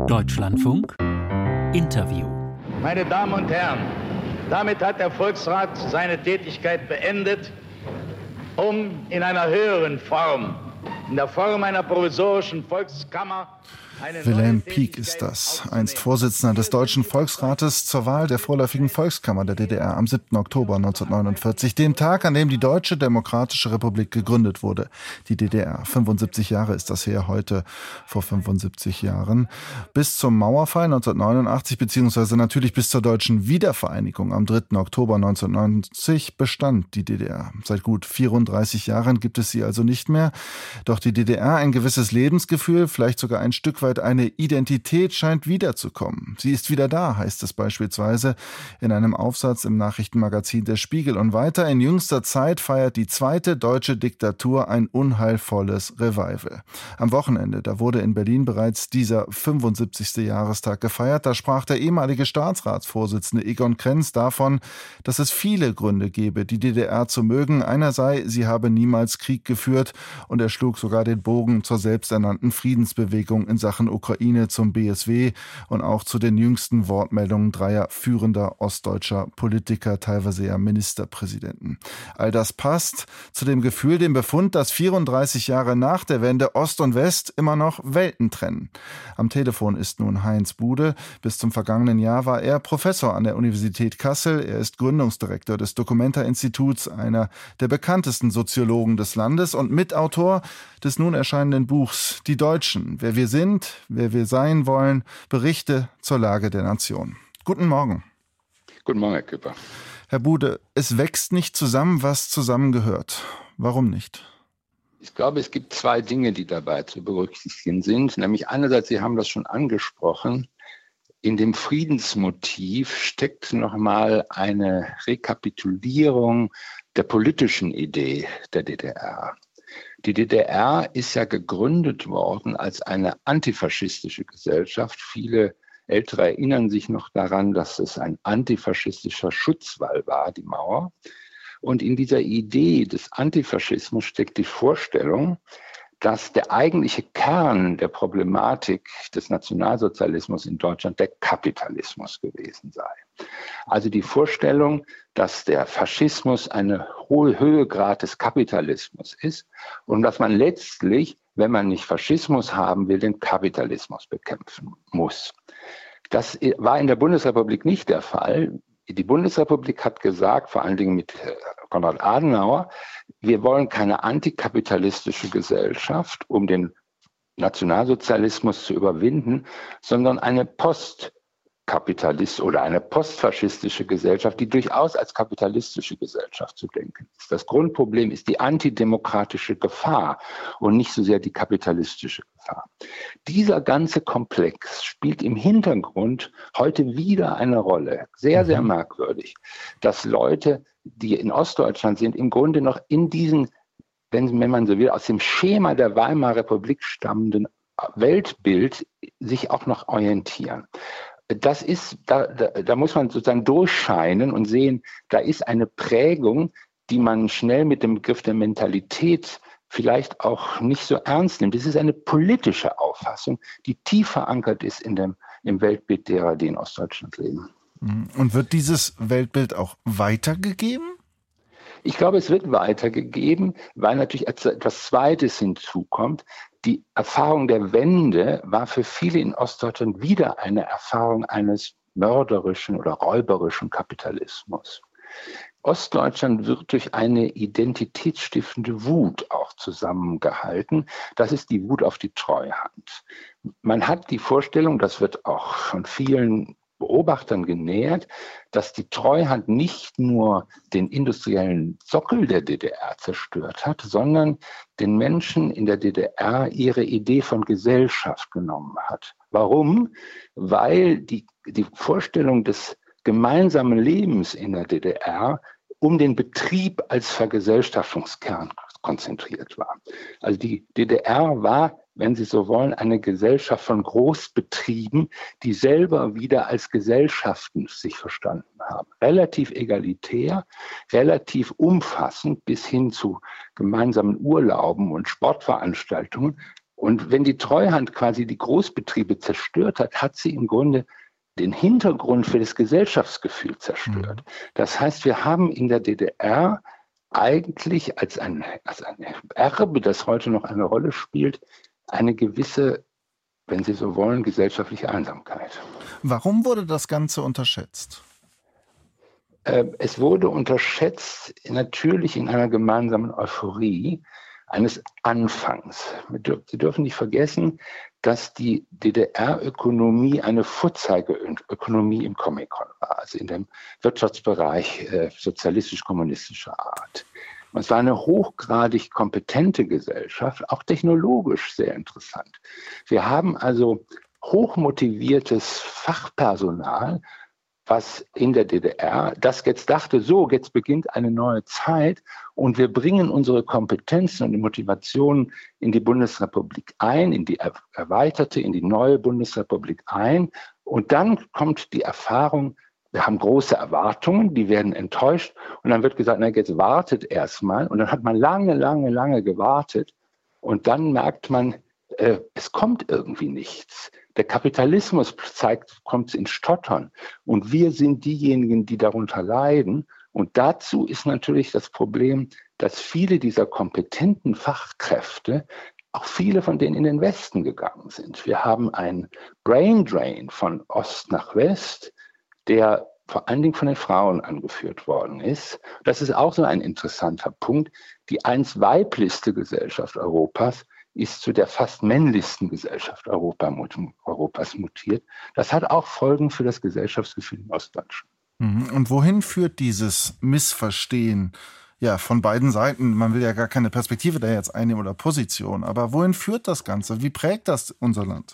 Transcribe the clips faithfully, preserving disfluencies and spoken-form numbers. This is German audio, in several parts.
Deutschlandfunk Interview. Meine Damen und Herren, damit hat der Volksrat seine Tätigkeit beendet, um in einer höheren Form, in der Form einer provisorischen Volkskammer, Wilhelm Pieck ist das, einst Vorsitzender des Deutschen Volksrates zur Wahl der vorläufigen Volkskammer der D D R am siebten Oktober neunzehnhundertneunundvierzig, dem Tag, an dem die Deutsche Demokratische Republik gegründet wurde. Die D D R, fünfundsiebzig Jahre ist das her, heute vor fünfundsiebzig Jahren. Bis zum Mauerfall neunzehnhundertneunundachtzig, beziehungsweise natürlich bis zur deutschen Wiedervereinigung am dritten Oktober neunzehnhundertneunzig bestand die D D R. Seit gut vierunddreißig Jahren gibt es sie also nicht mehr. Doch die D D R, ein gewisses Lebensgefühl, vielleicht sogar ein Stück weit eine Identität scheint wiederzukommen. Sie ist wieder da, heißt es beispielsweise in einem Aufsatz im Nachrichtenmagazin Der Spiegel. Und weiter, in jüngster Zeit feiert die zweite deutsche Diktatur ein unheilvolles Revival. Am Wochenende, da wurde in Berlin bereits dieser fünfundsiebzigste Jahrestag gefeiert. Da sprach der ehemalige Staatsratsvorsitzende Egon Krenz davon, dass es viele Gründe gebe, die D D R zu mögen. Einer sei, sie habe niemals Krieg geführt, und er schlug sogar den Bogen zur selbsternannten Friedensbewegung in Sachen Ukraine zum B S W und auch zu den jüngsten Wortmeldungen dreier führender ostdeutscher Politiker, teilweise ja Ministerpräsidenten. All das passt zu dem Gefühl, dem Befund, dass vierunddreißig Jahre nach der Wende Ost und West immer noch Welten trennen. Am Telefon ist nun Heinz Bude. Bis zum vergangenen Jahr war er Professor an der Universität Kassel. Er ist Gründungsdirektor des Documenta-Instituts, einer der bekanntesten Soziologen des Landes und Mitautor des nun erscheinenden Buchs Die Deutschen, wer wir sind, wer wir sein wollen, Berichte zur Lage der Nation. Guten Morgen. Guten Morgen, Herr Küpper. Herr Bude, es wächst nicht zusammen, was zusammengehört. Warum nicht? Ich glaube, es gibt zwei Dinge, die dabei zu berücksichtigen sind. Nämlich einerseits, Sie haben das schon angesprochen, in dem Friedensmotiv steckt nochmal eine Rekapitulierung der politischen Idee der D D R. Die D D R ist ja gegründet worden als eine antifaschistische Gesellschaft. Viele Ältere erinnern sich noch daran, dass es ein antifaschistischer Schutzwall war, die Mauer. Und in dieser Idee des Antifaschismus steckt die Vorstellung, dass der eigentliche Kern der Problematik des Nationalsozialismus in Deutschland der Kapitalismus gewesen sei. Also die Vorstellung, dass der Faschismus eine hohe Höhegrad des Kapitalismus ist und dass man letztlich, wenn man nicht Faschismus haben will, den Kapitalismus bekämpfen muss. Das war in der Bundesrepublik nicht der Fall. Die Bundesrepublik hat gesagt, vor allen Dingen mit Konrad Adenauer, wir wollen keine antikapitalistische Gesellschaft, um den Nationalsozialismus zu überwinden, sondern eine postkapitalist oder eine postfaschistische Gesellschaft, die durchaus als kapitalistische Gesellschaft zu denken ist. Das Grundproblem ist die antidemokratische Gefahr und nicht so sehr die kapitalistische Gefahr. Dieser ganze Komplex spielt im Hintergrund heute wieder eine Rolle. Sehr, sehr merkwürdig, dass Leute, die in Ostdeutschland sind, im Grunde noch in diesen, wenn, wenn man so will, aus dem Schema der Weimarer Republik stammenden Weltbild sich auch noch orientieren. Das ist, da, da, da muss man sozusagen durchscheinen und sehen, da ist eine Prägung, die man schnell mit dem Begriff der Mentalität vielleicht auch nicht so ernst nimmt. Das ist eine politische Auffassung, die tief verankert ist in dem, im Weltbild derer, die in Ostdeutschland leben. Und wird dieses Weltbild auch weitergegeben? Ich glaube, es wird weitergegeben, weil natürlich etwas Zweites hinzukommt. Die Erfahrung der Wende war für viele in Ostdeutschland wieder eine Erfahrung eines mörderischen oder räuberischen Kapitalismus. Ostdeutschland wird durch eine identitätsstiftende Wut auch zusammengehalten. Das ist die Wut auf die Treuhand. Man hat die Vorstellung, das wird auch von vielen Beobachtern genährt, dass die Treuhand nicht nur den industriellen Sockel der D D R zerstört hat, sondern den Menschen in der D D R ihre Idee von Gesellschaft genommen hat. Warum? Weil die, die Vorstellung des gemeinsamen Lebens in der D D R um den Betrieb als Vergesellschaftungskern konzentriert war. Also die D D R war, wenn Sie so wollen, eine Gesellschaft von Großbetrieben, die selber wieder als Gesellschaften sich verstanden haben. Relativ egalitär, relativ umfassend bis hin zu gemeinsamen Urlauben und Sportveranstaltungen Und wenn die Treuhand quasi die Großbetriebe zerstört hat, hat sie im Grunde den Hintergrund für das Gesellschaftsgefühl zerstört. Mhm. Das heißt, wir haben in der D D R eigentlich als ein, als ein Erbe, das heute noch eine Rolle spielt, eine gewisse, wenn Sie so wollen, gesellschaftliche Einsamkeit. Warum wurde das Ganze unterschätzt? Äh, es wurde unterschätzt natürlich in einer gemeinsamen Euphorie eines Anfangs. Sie dürfen nicht vergessen, dass die D D R-Ökonomie eine Vorzeigeökonomie im Comecon war, also in dem Wirtschaftsbereich äh, sozialistisch-kommunistischer Art. Und es war eine hochgradig kompetente Gesellschaft, auch technologisch sehr interessant. Wir haben also hochmotiviertes Fachpersonal, was in der D D R, das jetzt dachte, so, jetzt beginnt eine neue Zeit und wir bringen unsere Kompetenzen und die Motivationen in die Bundesrepublik ein, in die erweiterte, in die neue Bundesrepublik ein. Und dann kommt die Erfahrung, wir haben große Erwartungen, die werden enttäuscht und dann wird gesagt, na, jetzt wartet erstmal. Und dann hat man lange, lange, lange gewartet und dann merkt man, äh, es kommt irgendwie nichts. Der Kapitalismus zeigt, kommt ins Stottern und wir sind diejenigen, die darunter leiden. Und dazu ist natürlich das Problem, dass viele dieser kompetenten Fachkräfte, auch viele von denen in den Westen gegangen sind. Wir haben einen Brain Drain von Ost nach West, der vor allen Dingen von den Frauen angeführt worden ist. Das ist auch so ein interessanter Punkt. Die einst weiblichste Gesellschaft Europas ist zu der fast männlichsten Gesellschaft Europa, Europas mutiert. Das hat auch Folgen für das Gesellschaftsgefühl in Ostdeutschland. Und wohin führt dieses Missverstehen? Ja, von beiden Seiten. Man will ja gar keine Perspektive da jetzt einnehmen oder Position. Aber wohin führt das Ganze? Wie prägt das unser Land?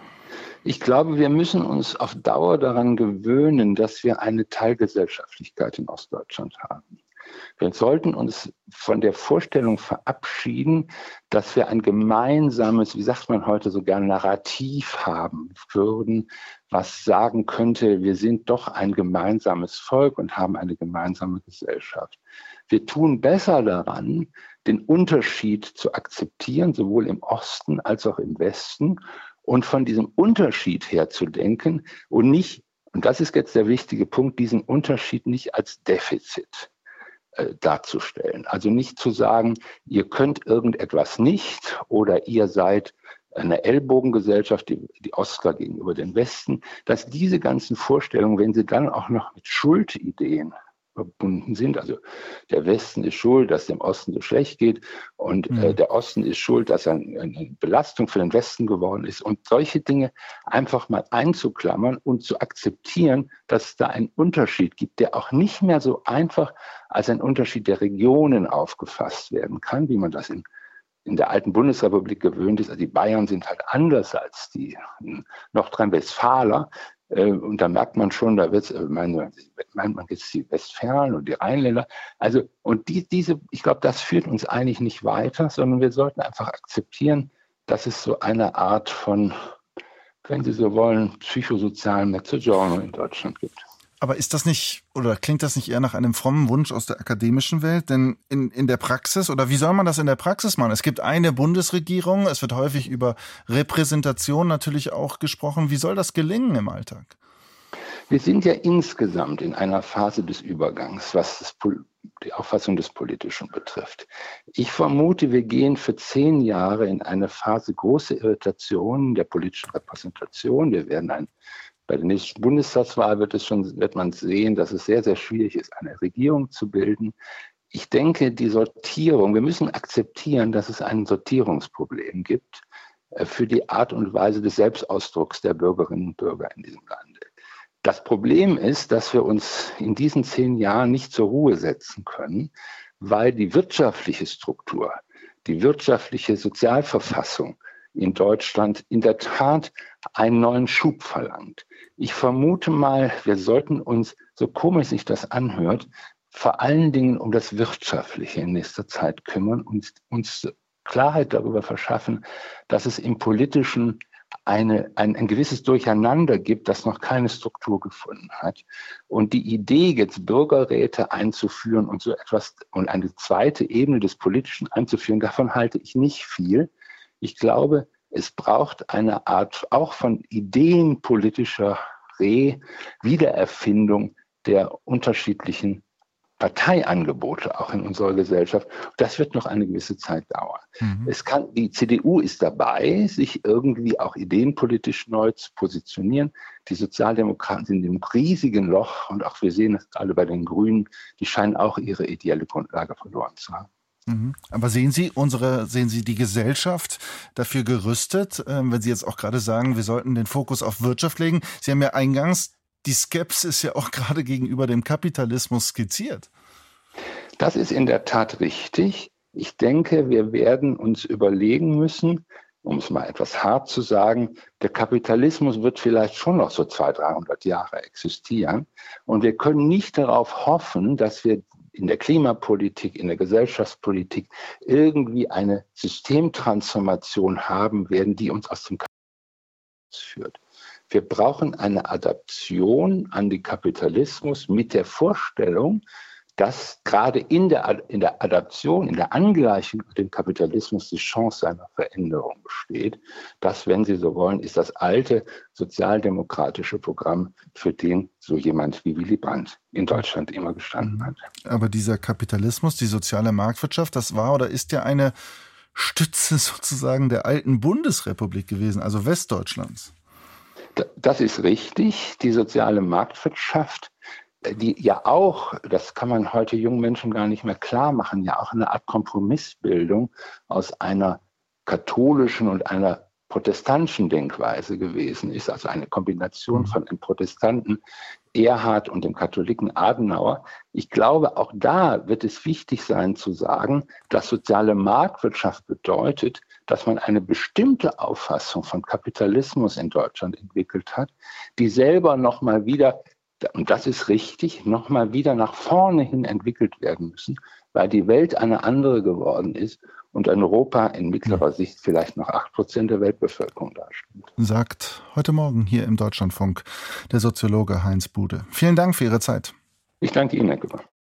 Ich glaube, wir müssen uns auf Dauer daran gewöhnen, dass wir eine Teilgesellschaftlichkeit in Ostdeutschland haben. Wir sollten uns von der Vorstellung verabschieden, dass wir ein gemeinsames, wie sagt man heute so gerne, Narrativ haben würden, was sagen könnte, wir sind doch ein gemeinsames Volk und haben eine gemeinsame Gesellschaft. Wir tun besser daran, den Unterschied zu akzeptieren, sowohl im Osten als auch im Westen, und von diesem Unterschied her zu denken und nicht, und das ist jetzt der wichtige Punkt, diesen Unterschied nicht als Defizit äh, darzustellen. Also nicht zu sagen, ihr könnt irgendetwas nicht oder ihr seid eine Ellbogengesellschaft, die, die Ostler gegenüber den Westen, dass diese ganzen Vorstellungen, wenn sie dann auch noch mit Schuldideen verbunden sind. Also der Westen ist schuld, dass es dem Osten so schlecht geht und mhm. äh, der Osten ist schuld, dass er eine Belastung für den Westen geworden ist. Und solche Dinge einfach mal einzuklammern und zu akzeptieren, dass es da einen Unterschied gibt, der auch nicht mehr so einfach als ein Unterschied der Regionen aufgefasst werden kann, wie man das in in der alten Bundesrepublik gewöhnt ist. Also die Bayern sind halt anders als die Nordrhein-Westfaler. Und da merkt man schon, da wird es, meint man jetzt die Westfalen und die Rheinländer. Also, und die, diese, ich glaube, das führt uns eigentlich nicht weiter, sondern wir sollten einfach akzeptieren, dass es so eine Art von, wenn Sie so wollen, psychosozialen Mezzogiorno in Deutschland gibt. Aber ist das nicht, oder klingt das nicht eher nach einem frommen Wunsch aus der akademischen Welt? Denn in, in der Praxis, oder wie soll man das in der Praxis machen? Es gibt eine Bundesregierung, es wird häufig über Repräsentation natürlich auch gesprochen. Wie soll das gelingen im Alltag? Wir sind ja insgesamt in einer Phase des Übergangs, was das, die Auffassung des Politischen betrifft. Ich vermute, wir gehen für zehn Jahre in eine Phase großer Irritation der politischen Repräsentation. Wir werden ein Bei der nächsten Bundestagswahl wird es schon, wird man sehen, dass es sehr, sehr schwierig ist, eine Regierung zu bilden. Ich denke, die Sortierung, wir müssen akzeptieren, dass es ein Sortierungsproblem gibt für die Art und Weise des Selbstausdrucks der Bürgerinnen und Bürger in diesem Lande. Das Problem ist, dass wir uns in diesen zehn Jahren nicht zur Ruhe setzen können, weil die wirtschaftliche Struktur, die wirtschaftliche Sozialverfassung in Deutschland in der Tat einen neuen Schub verlangt. Ich vermute mal, wir sollten uns, so komisch sich das anhört, vor allen Dingen um das Wirtschaftliche in nächster Zeit kümmern und uns Klarheit darüber verschaffen, dass es im Politischen eine, ein, ein gewisses Durcheinander gibt, das noch keine Struktur gefunden hat. Und die Idee, jetzt Bürgerräte einzuführen und so etwas und eine zweite Ebene des Politischen einzuführen, davon halte ich nicht viel. Ich glaube, Es braucht eine Art auch von ideenpolitischer Re-Wiedererfindung der unterschiedlichen Parteiangebote auch in unserer Gesellschaft. Das wird noch eine gewisse Zeit dauern. Mhm. Es kann, die C D U ist dabei, sich irgendwie auch ideenpolitisch neu zu positionieren. Die Sozialdemokraten sind im riesigen Loch und auch wir sehen es gerade bei den Grünen, die scheinen auch ihre ideelle Grundlage verloren zu haben. Mhm. Aber sehen Sie unsere, sehen Sie die Gesellschaft dafür gerüstet, ähm, wenn Sie jetzt auch gerade sagen, wir sollten den Fokus auf Wirtschaft legen? Sie haben ja eingangs die Skepsis ja auch gerade gegenüber dem Kapitalismus skizziert. Das ist in der Tat richtig. Ich denke, wir werden uns überlegen müssen, um es mal etwas hart zu sagen, der Kapitalismus wird vielleicht schon noch so zweihundert, dreihundert Jahre existieren. Und wir können nicht darauf hoffen, dass wir in der Klimapolitik, in der Gesellschaftspolitik irgendwie eine Systemtransformation haben werden, die uns aus dem Kapitalismus führt. Wir brauchen eine Adaption an den Kapitalismus mit der Vorstellung, dass gerade in der, in der Adaption, in der Angleichung mit dem Kapitalismus die Chance einer Veränderung besteht. Das, wenn Sie so wollen, ist das alte sozialdemokratische Programm, für den so jemand wie Willy Brandt in Deutschland immer gestanden hat. Aber dieser Kapitalismus, die soziale Marktwirtschaft, das war oder ist ja eine Stütze sozusagen der alten Bundesrepublik gewesen, also Westdeutschlands. Das ist richtig. Die soziale Marktwirtschaft, die ja auch, das kann man heute jungen Menschen gar nicht mehr klar machen, ja auch eine Art Kompromissbildung aus einer katholischen und einer protestantischen Denkweise gewesen ist, also eine Kombination von dem Protestanten Erhard und dem Katholiken Adenauer. Ich glaube, auch da wird es wichtig sein zu sagen, dass soziale Marktwirtschaft bedeutet, dass man eine bestimmte Auffassung von Kapitalismus in Deutschland entwickelt hat, die selber nochmal wieder, und das ist richtig, nochmal wieder nach vorne hin entwickelt werden müssen, weil die Welt eine andere geworden ist und Europa in mittlerer Sicht vielleicht noch acht Prozent der Weltbevölkerung darstellt. Sagt heute Morgen hier im Deutschlandfunk der Soziologe Heinz Bude. Vielen Dank für Ihre Zeit. Ich danke Ihnen, Herr Küpper.